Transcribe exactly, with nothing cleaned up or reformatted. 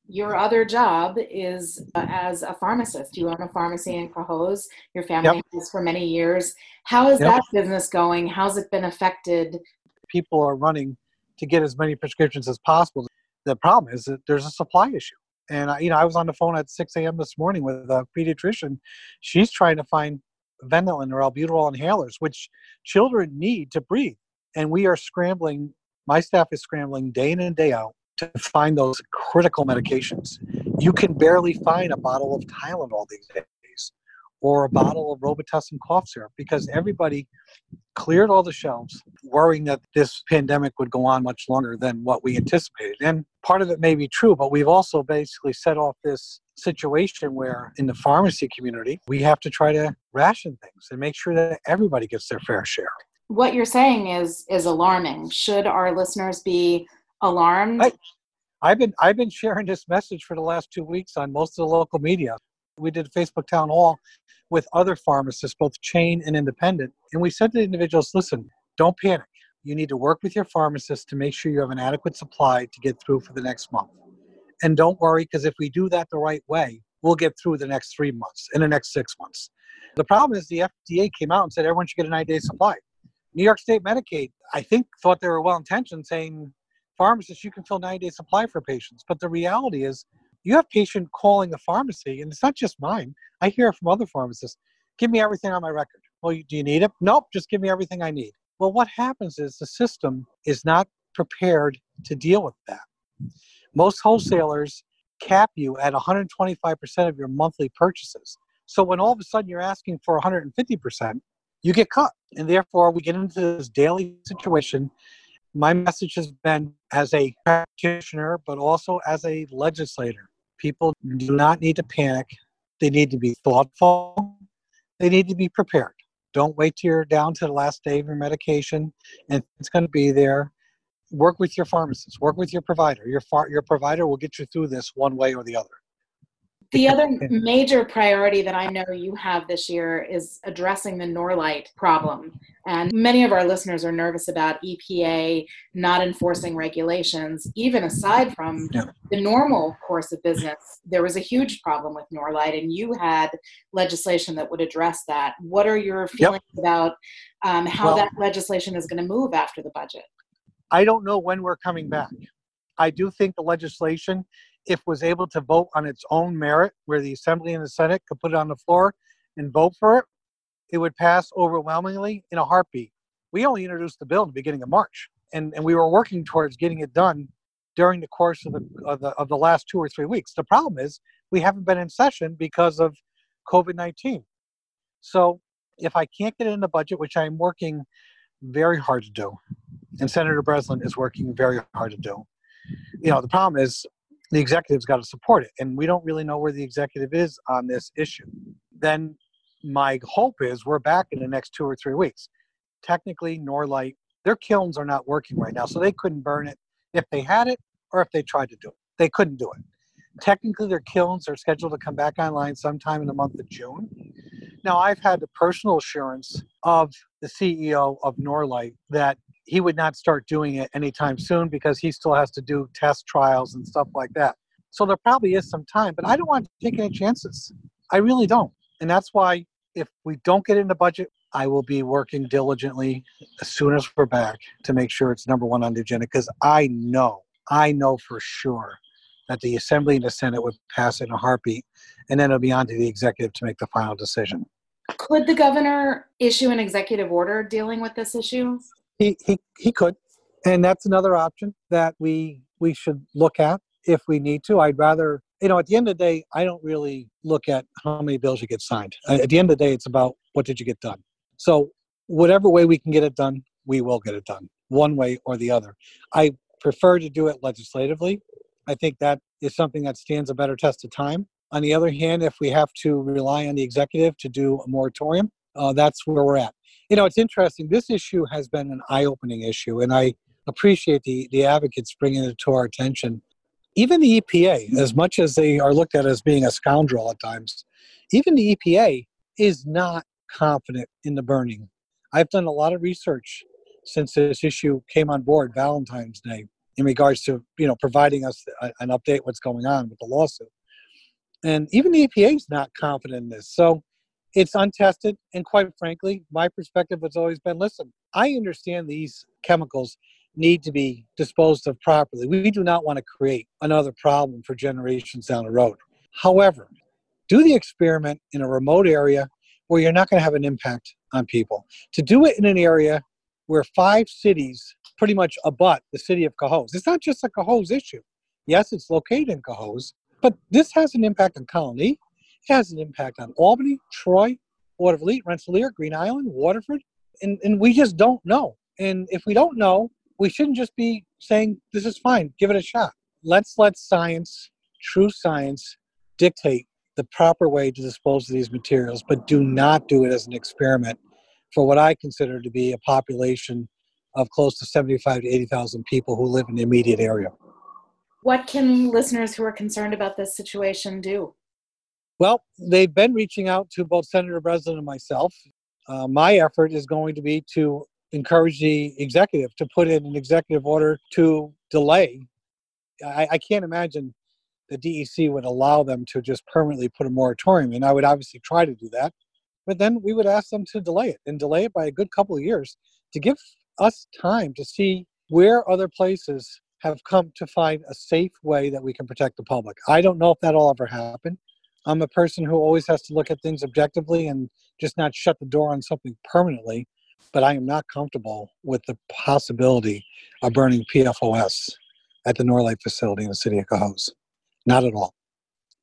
your other job is uh, as a pharmacist. You own a pharmacy in Cohoes. Your Yep. family has for many years. How is Yep. that business going? How's it been affected? People are running to get as many prescriptions as possible. The problem is that there's a supply issue. And I, you know, I was on the phone at six a.m. this morning with a pediatrician. She's trying to find Ventolin or albuterol inhalers, which children need to breathe. And we are scrambling, my staff is scrambling day in and day out to find those critical medications. You can barely find a bottle of Tylenol these days or a bottle of Robitussin cough syrup because everybody cleared all the shelves, worrying that this pandemic would go on much longer than what we anticipated. And part of it may be true, but we've also basically set off this situation where in the pharmacy community, we have to try to ration things and make sure that everybody gets their fair share. What you're saying is is alarming. Should our listeners be alarmed? I, I've been I've been sharing this message for the last two weeks on most of the local media. We did a Facebook town hall with other pharmacists, both chain and independent. And we said to individuals, listen, don't panic. You need to work with your pharmacist to make sure you have an adequate supply to get through for the next month. And don't worry, because if we do that the right way, we'll get through the next three months and the next six months. The problem is the F D A came out and said everyone should get a nine-day supply. New York State Medicaid, I think, thought they were well-intentioned, saying, pharmacists, you can fill ninety-day supply for patients. But the reality is, you have patient calling the pharmacy, and it's not just mine. I hear it from other pharmacists. Give me everything on my record. Well, do you need it? Nope, just give me everything I need. Well, what happens is the system is not prepared to deal with that. Most wholesalers cap you at one hundred twenty-five percent of your monthly purchases. So when all of a sudden you're asking for one hundred fifty percent, you get cut. And therefore, we get into this daily situation. My message has been, as a practitioner, but also as a legislator, people do not need to panic. They need to be thoughtful. They need to be prepared. Don't wait till you're down to the last day of your medication and it's going to be there. Work with your pharmacist. Work with your provider. Your far, your provider will get you through this one way or the other. The other major priority that I know you have this year is addressing the Norlite problem. And many of our listeners are nervous about E P A not enforcing regulations. Even aside from Yeah. the normal course of business, there was a huge problem with Norlite, and you had legislation that would address that. What are your feelings yep. about um, how well, that legislation is going to move after the budget? I don't know when we're coming back. I do think the legislation, if was able to vote on its own merit, where the Assembly and the Senate could put it on the floor and vote for it, it would pass overwhelmingly in a heartbeat. We only introduced the bill in the beginning of March, and, and we were working towards getting it done during the course of the, of the of the last two or three weeks. The problem is we haven't been in session because of COVID nineteen. So if I can't get it in the budget, which I'm working very hard to do, and Senator Breslin is working very hard to do, you know, the problem is the executive's got to support it, and we don't really know where the executive is on this issue. Then my hope is we're back in the next two or three weeks. Technically, Norlite, their kilns are not working right now, so they couldn't burn it if they had it or if they tried to do it. They couldn't do it. Technically, their kilns are scheduled to come back online sometime in the month of June. Now, I've had the personal assurance of the C E O of Norlite that he would not start doing it anytime soon because he still has to do test trials and stuff like that. So there probably is some time, but I don't want to take any chances. I really don't. And that's why if we don't get in the budget, I will be working diligently as soon as we're back to make sure it's number one on the agenda, because I know, I know for sure that the Assembly and the Senate would pass it in a heartbeat, and then it'll be on to the executive to make the final decision. Could the governor issue an executive order dealing with this issue? He he he could, and that's another option that we we should look at if we need to. I'd rather, you know, at the end of the day, I don't really look at how many bills you get signed. At the end of the day, it's about what did you get done. So whatever way we can get it done, we will get it done, one way or the other. I prefer to do it legislatively. I think that is something that stands a better test of time. On the other hand, if we have to rely on the executive to do a moratorium, uh, that's where we're at. You know, it's interesting. This issue has been an eye-opening issue, and I appreciate the, the advocates bringing it to our attention. Even the E P A, as much as they are looked at as being a scoundrel at times, even the E P A is not confident in the burning. I've done a lot of research since this issue came on board Valentine's Day. in regards to, you know, providing us a, an update what's going on with the lawsuit. And even the E P A is not confident in this. So it's untested. And quite frankly, my perspective has always been, listen, I understand these chemicals need to be disposed of properly. We do not want to create another problem for generations down the road. However, do the experiment in a remote area where you're not going to have an impact on people. To do it in an area where five cities pretty much abut the city of Cohoes. It's not just a Cohoes issue. Yes, it's located in Cohoes, but this has an impact on Colony. It has an impact on Albany, Troy, Watervliet, Rensselaer, Green Island, Waterford, and, and we just don't know. And if we don't know, we shouldn't just be saying, this is fine, give it a shot. Let's let science, true science, dictate the proper way to dispose of these materials, but do not do it as an experiment for what I consider to be a population of close to seventy-five to eighty thousand people who live in the immediate area. What can listeners who are concerned about this situation do? Well, they've been reaching out to both Senator Breslin and myself. Uh, my effort is going to be to encourage the executive to put in an executive order to delay. I, I can't imagine the D E C would allow them to just permanently put a moratorium in. I would obviously try to do that, but then we would ask them to delay it and delay it by a good couple of years to give us time to see where other places have come to find a safe way that we can protect the public. I don't know if that'll ever happen. I'm a person who always has to look at things objectively and just not shut the door on something permanently, but I am not comfortable with the possibility of burning P F O S at the Norlite facility in the city of Cohoes. Not at all.